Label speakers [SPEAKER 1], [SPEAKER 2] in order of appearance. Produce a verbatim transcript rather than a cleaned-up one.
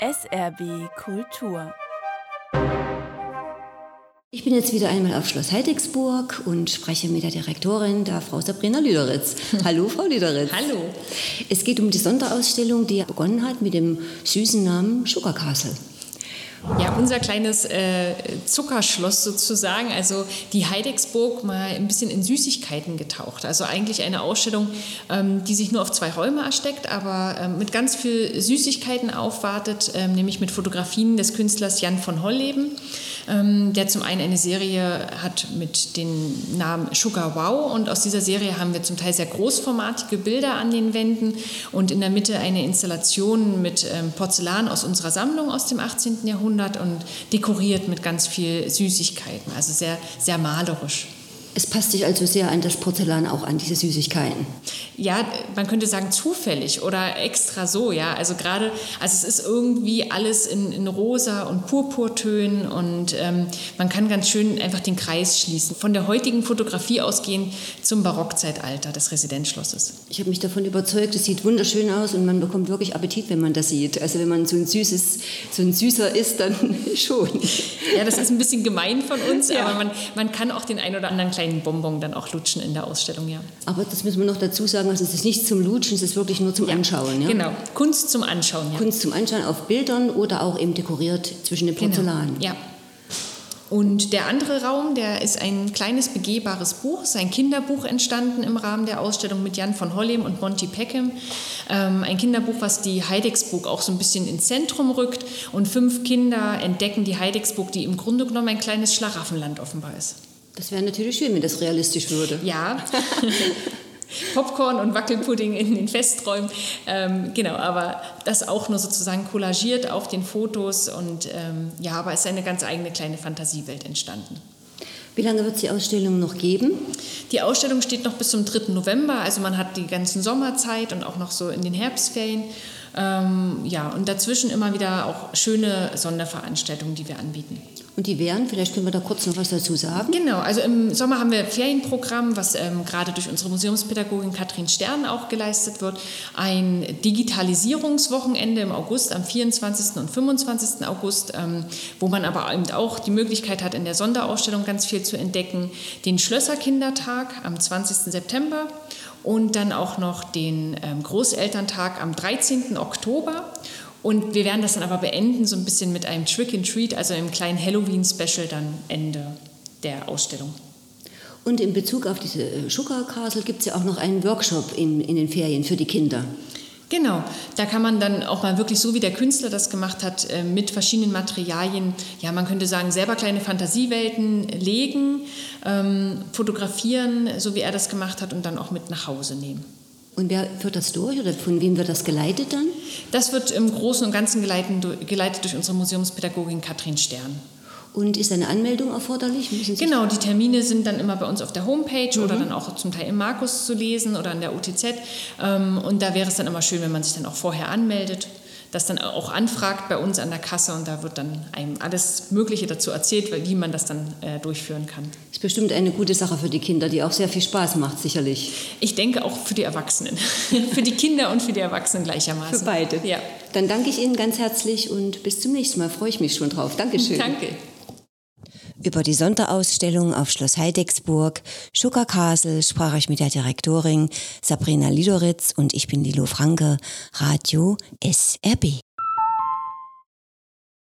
[SPEAKER 1] S R B Kultur.
[SPEAKER 2] Ich bin jetzt wieder einmal auf Schloss Heidigsburg und spreche mit der Direktorin, der Frau Sabrina Lüderitz. Hallo, Frau Lüderitz.
[SPEAKER 3] Hallo.
[SPEAKER 2] Es geht um die Sonderausstellung, die begonnen hat mit dem süßen Namen Sugar Castle.
[SPEAKER 3] Ja, unser kleines äh, Zuckerschloss sozusagen, also die Heidigsburg mal ein bisschen in Süßigkeiten getaucht. Also eigentlich eine Ausstellung, ähm, die sich nur auf zwei Räume erstreckt, aber ähm, mit ganz viel Süßigkeiten aufwartet, ähm, nämlich mit Fotografien des Künstlers Jan von Holleben, ähm, der zum einen eine Serie hat mit dem Namen Sugar Wow, und aus dieser Serie haben wir zum Teil sehr großformatige Bilder an den Wänden und in der Mitte eine Installation mit ähm, Porzellan aus unserer Sammlung aus dem achtzehnten Jahrhundert und dekoriert mit ganz viel Süßigkeiten, also sehr, sehr malerisch.
[SPEAKER 2] Es passt sich also sehr an das Porzellan, auch an diese Süßigkeiten.
[SPEAKER 3] Ja, man könnte sagen zufällig oder extra so, ja. Also gerade, also es ist irgendwie alles in, in rosa und Purpurtönen und ähm, man kann ganz schön einfach den Kreis schließen. Von der heutigen Fotografie ausgehend zum Barockzeitalter des Residenzschlosses.
[SPEAKER 2] Ich habe mich davon überzeugt, es sieht wunderschön aus und man bekommt wirklich Appetit, wenn man das sieht. Also wenn man so ein süßes, so ein süßer ist, dann schon.
[SPEAKER 3] Ja, das ist ein bisschen gemein von uns,
[SPEAKER 2] ja.
[SPEAKER 3] aber man, man kann auch den ein oder anderen kleinen Bonbon dann auch lutschen in der Ausstellung, ja.
[SPEAKER 2] Aber das müssen wir noch dazu sagen, also es ist nicht zum Lutschen, es ist wirklich nur zum
[SPEAKER 3] ja,
[SPEAKER 2] Anschauen. Ja?
[SPEAKER 3] Genau, Kunst zum Anschauen. Ja.
[SPEAKER 2] Kunst zum Anschauen auf Bildern oder auch eben dekoriert zwischen den Porzellan.
[SPEAKER 3] Genau. Ja. Und der andere Raum, der ist ein kleines begehbares Buch, ist ein Kinderbuch entstanden im Rahmen der Ausstellung mit Jan von Holleben und Monty Peckham. Ähm, ein Kinderbuch, was die Heidigsburg auch so ein bisschen ins Zentrum rückt. Und fünf Kinder entdecken die Heidigsburg, die im Grunde genommen ein kleines Schlaraffenland offenbar ist.
[SPEAKER 2] Das wäre natürlich schön, wenn das realistisch würde.
[SPEAKER 3] Ja. Popcorn und Wackelpudding in den Festräumen, ähm, genau, aber das auch nur sozusagen collagiert auf den Fotos und ähm, ja, aber es ist eine ganz eigene kleine Fantasiewelt entstanden.
[SPEAKER 2] Wie lange wird es die Ausstellung noch geben?
[SPEAKER 3] Die Ausstellung steht noch bis zum dritten November, also man hat die ganzen Sommerzeit und auch noch so in den Herbstferien. Ähm, ja, und dazwischen immer wieder auch schöne Sonderveranstaltungen, die wir anbieten.
[SPEAKER 2] Und die wären, vielleicht können wir da kurz noch was dazu sagen?
[SPEAKER 3] Genau, also im Sommer haben wir Ferienprogramm, was ähm, gerade durch unsere Museumspädagogin Katrin Stern auch geleistet wird. Ein Digitalisierungswochenende im August, am vierundzwanzigsten und fünfundzwanzigsten August, ähm, wo man aber eben auch die Möglichkeit hat, in der Sonderausstellung ganz viel zu entdecken. Den Schlösserkindertag am zwanzigsten September und dann auch noch den ähm, Großelterntag am dreizehnten Oktober. Und wir werden das dann aber beenden, so ein bisschen mit einem Trick and Treat, also einem kleinen Halloween-Special dann Ende der Ausstellung.
[SPEAKER 2] Und in Bezug auf diese Sugar Castle gibt es ja auch noch einen Workshop in, in den Ferien für die Kinder.
[SPEAKER 3] Genau, da kann man dann auch mal wirklich, so wie der Künstler das gemacht hat, mit verschiedenen Materialien, ja, man könnte sagen, selber kleine Fantasiewelten legen, ähm, fotografieren, so wie er das gemacht hat, und dann auch mit nach Hause nehmen.
[SPEAKER 2] Und wer führt das durch oder von wem wird das geleitet dann?
[SPEAKER 3] Das wird im Großen und Ganzen geleitet, geleitet durch unsere Museumspädagogin Katrin Stern.
[SPEAKER 2] Und ist eine Anmeldung erforderlich?
[SPEAKER 3] Genau, die Termine sind dann immer bei uns auf der Homepage mhm. oder dann auch zum Teil im Markus zu lesen oder in der O T Z. Und da wäre es dann immer schön, wenn man sich dann auch vorher anmeldet, das dann auch anfragt bei uns an der Kasse, und da wird dann einem alles Mögliche dazu erzählt, wie man das dann äh, durchführen kann.
[SPEAKER 2] Das ist bestimmt eine gute Sache für die Kinder, die auch sehr viel Spaß macht, sicherlich.
[SPEAKER 3] Ich denke auch für die Erwachsenen. Für die Kinder und für die Erwachsenen gleichermaßen.
[SPEAKER 2] Für beide.
[SPEAKER 3] Ja.
[SPEAKER 2] Dann danke ich Ihnen ganz herzlich und bis zum nächsten Mal. Freue ich mich schon drauf. Dankeschön.
[SPEAKER 3] Danke.
[SPEAKER 2] Über die Sonderausstellung auf Schloss Heidigsburg, Sugar Castle, sprach ich mit der Direktorin Sabrina Lüderitz, und ich bin Lilo Franke, Radio S R B.